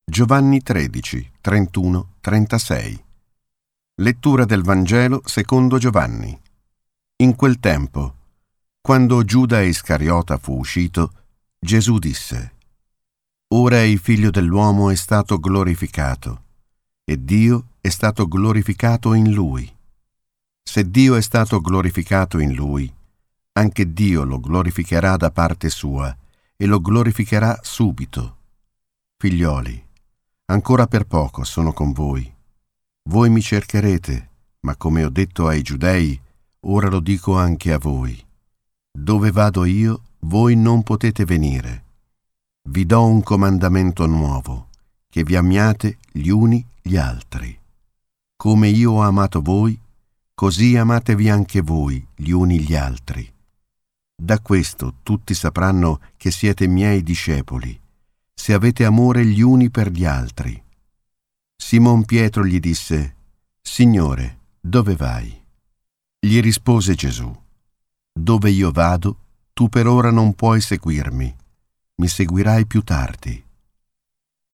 Giovanni 13, 31, 36. Lettura del Vangelo secondo Giovanni. In quel tempo, quando Giuda Iscariota fu uscito, Gesù disse: «Ora il Figlio dell'uomo è stato glorificato, e Dio è stato glorificato in Lui. Se Dio è stato glorificato in Lui, anche Dio lo glorificherà da parte sua, e lo glorificherà subito. Figlioli, ancora per poco sono con voi. Voi mi cercherete, ma come ho detto ai Giudei, ora lo dico anche a voi. Dove vado io, voi non potete venire. Vi do un comandamento nuovo, che vi amiate gli uni gli altri. Come io ho amato voi, così amatevi anche voi gli uni gli altri. Da questo tutti sapranno che siete miei discepoli, se avete amore gli uni per gli altri». Simon Pietro gli disse: «Signore, dove vai?» Gli rispose Gesù: «Dove io vado, tu per ora non puoi seguirmi, mi seguirai più tardi».